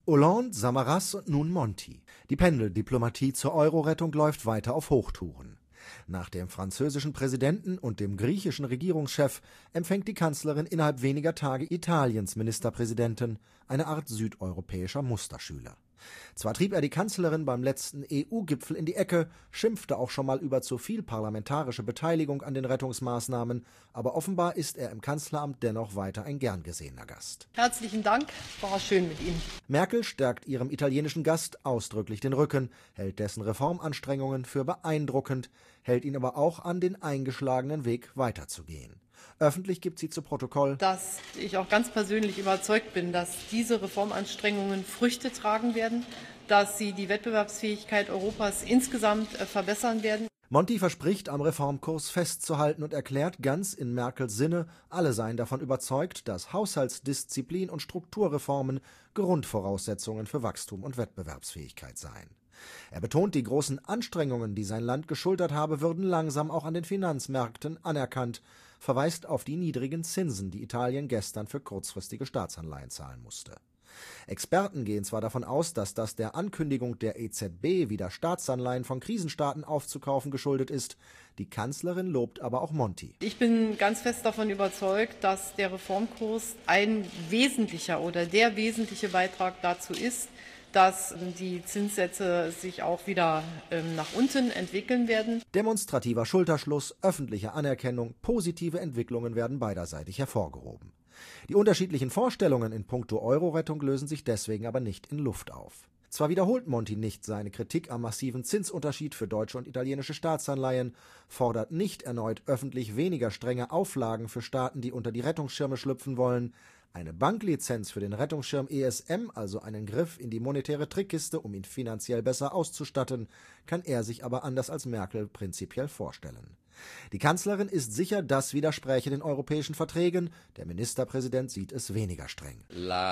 Hollande, Samaras und nun Monti. Die Pendeldiplomatie zur Euro-Rettung läuft weiter auf Hochtouren. Nach dem französischen Präsidenten und dem griechischen Regierungschef empfängt die Kanzlerin innerhalb weniger Tage Italiens Ministerpräsidenten, eine Art südeuropäischer Musterschüler. Zwar trieb er die Kanzlerin beim letzten EU-Gipfel in die Ecke, schimpfte auch schon mal über zu viel parlamentarische Beteiligung an den Rettungsmaßnahmen, aber offenbar ist er im Kanzleramt dennoch weiter ein gern gesehener Gast. Herzlichen Dank, war schön mit Ihnen. Merkel stärkt ihrem italienischen Gast ausdrücklich den Rücken, hält dessen Reformanstrengungen für beeindruckend, hält ihn aber auch an, den eingeschlagenen Weg weiterzugehen. Öffentlich gibt sie zu Protokoll, dass ich auch ganz persönlich überzeugt bin, dass diese Reformanstrengungen Früchte tragen werden, dass sie die Wettbewerbsfähigkeit Europas insgesamt verbessern werden. Monti verspricht, am Reformkurs festzuhalten und erklärt ganz in Merkels Sinne, alle seien davon überzeugt, dass Haushaltsdisziplin und Strukturreformen Grundvoraussetzungen für Wachstum und Wettbewerbsfähigkeit seien. Er betont, die großen Anstrengungen, die sein Land geschultert habe, würden langsam auch an den Finanzmärkten anerkannt, verweist auf die niedrigen Zinsen, die Italien gestern für kurzfristige Staatsanleihen zahlen musste. Experten gehen zwar davon aus, dass das der Ankündigung der EZB, wieder Staatsanleihen von Krisenstaaten aufzukaufen, geschuldet ist. Die Kanzlerin lobt aber auch Monti. Ich bin ganz fest davon überzeugt, dass der Reformkurs ein wesentlicher oder der wesentliche Beitrag dazu ist, dass die Zinssätze sich auch wieder nach unten entwickeln werden. Demonstrativer Schulterschluss, öffentliche Anerkennung, positive Entwicklungen werden beiderseitig hervorgehoben. Die unterschiedlichen Vorstellungen in puncto Euro-Rettung lösen sich deswegen aber nicht in Luft auf. Zwar wiederholt Monti nicht seine Kritik am massiven Zinsunterschied für deutsche und italienische Staatsanleihen, fordert nicht erneut öffentlich weniger strenge Auflagen für Staaten, die unter die Rettungsschirme schlüpfen wollen. Eine Banklizenz für den Rettungsschirm ESM, also einen Griff in die monetäre Trickkiste, um ihn finanziell besser auszustatten, kann er sich aber anders als Merkel prinzipiell vorstellen. Die Kanzlerin ist sicher, das widerspräche den europäischen Verträgen. Der Ministerpräsident sieht es weniger streng.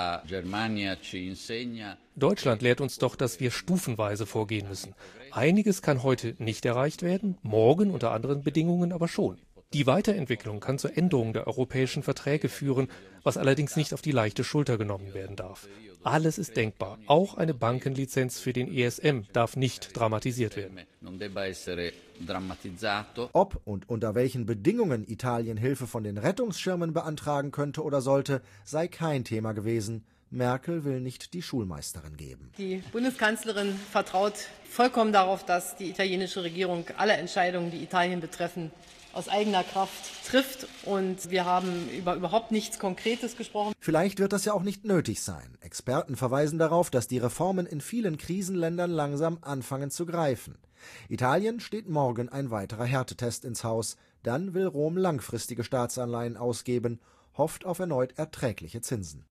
Deutschland lehrt uns doch, dass wir stufenweise vorgehen müssen. Einiges kann heute nicht erreicht werden, morgen unter anderen Bedingungen aber schon. Die Weiterentwicklung kann zur Änderung der europäischen Verträge führen, was allerdings nicht auf die leichte Schulter genommen werden darf. Alles ist denkbar. Auch eine Bankenlizenz für den ESM darf nicht dramatisiert werden. Ob und unter welchen Bedingungen Italien Hilfe von den Rettungsschirmen beantragen könnte oder sollte, sei kein Thema gewesen. Merkel will nicht die Schulmeisterin geben. Die Bundeskanzlerin vertraut vollkommen darauf, dass die italienische Regierung alle Entscheidungen, die Italien betreffen, aus eigener Kraft trifft, und wir haben über überhaupt nichts Konkretes gesprochen. Vielleicht wird das ja auch nicht nötig sein. Experten verweisen darauf, dass die Reformen in vielen Krisenländern langsam anfangen zu greifen. Italien steht morgen ein weiterer Härtetest ins Haus. Dann will Rom langfristige Staatsanleihen ausgeben, hofft auf erneut erträgliche Zinsen.